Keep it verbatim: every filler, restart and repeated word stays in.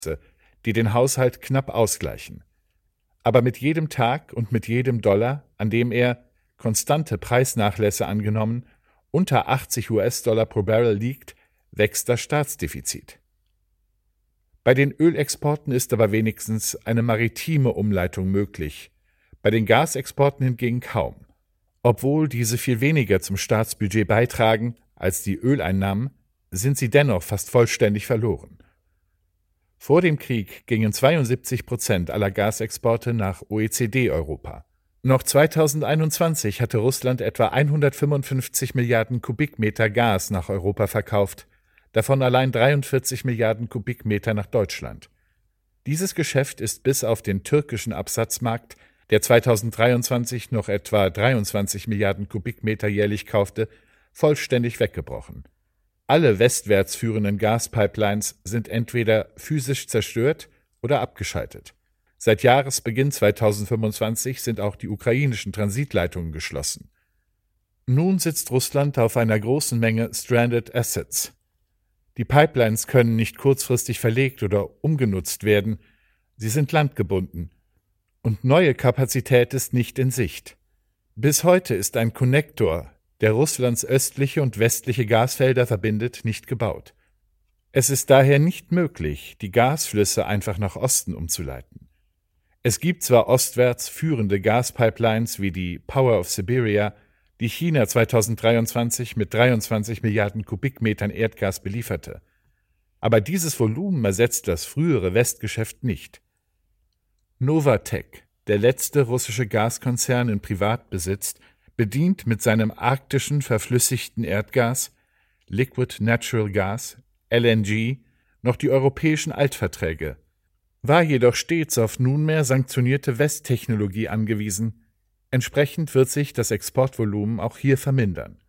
die den Haushalt knapp ausgleichen. Aber mit jedem Tag und mit jedem Dollar, an dem er, konstante Preisnachlässe angenommen, unter achtzig US-Dollar pro Barrel liegt, wächst das Staatsdefizit. Bei den Ölexporten ist aber wenigstens eine maritime Umleitung möglich, bei den Gasexporten hingegen kaum. Obwohl diese viel weniger zum Staatsbudget beitragen als die Öleinnahmen, sind sie dennoch fast vollständig verloren. Vor dem Krieg gingen zweiundsiebzig Prozent aller Gasexporte nach O E C D-Europa. Noch zweitausendeinundzwanzig hatte Russland etwa hundertfünfundfünfzig Milliarden Kubikmeter Gas nach Europa verkauft, davon allein dreiundvierzig Milliarden Kubikmeter nach Deutschland. Dieses Geschäft ist bis auf den türkischen Absatzmarkt, der zweitausenddreiundzwanzig noch etwa dreiundzwanzig Milliarden Kubikmeter jährlich kaufte, vollständig weggebrochen. Alle westwärts führenden Gaspipelines sind entweder physisch zerstört oder abgeschaltet. Seit Jahresbeginn zweitausendfünfundzwanzig sind auch die ukrainischen Transitleitungen geschlossen. Nun sitzt Russland auf einer großen Menge Stranded Assets. Die Pipelines können nicht kurzfristig verlegt oder umgenutzt werden, sie sind landgebunden. Und neue Kapazität ist nicht in Sicht. Bis heute ist ein Konnektor, der Russlands östliche und westliche Gasfelder verbindet, nicht gebaut. Es ist daher nicht möglich, die Gasflüsse einfach nach Osten umzuleiten. Es gibt zwar ostwärts führende Gaspipelines wie die Power of Siberia, die China zweitausenddreiundzwanzig mit dreiundzwanzig Milliarden Kubikmetern Erdgas belieferte. Aber dieses Volumen ersetzt das frühere Westgeschäft nicht. Novatek, der letzte russische Gaskonzern in Privatbesitz, bedient mit seinem arktischen verflüssigten Erdgas, Liquid Natural Gas, L N G, noch die europäischen Altverträge, war jedoch stets auf nunmehr sanktionierte Westtechnologie angewiesen. Entsprechend wird sich das Exportvolumen auch hier vermindern.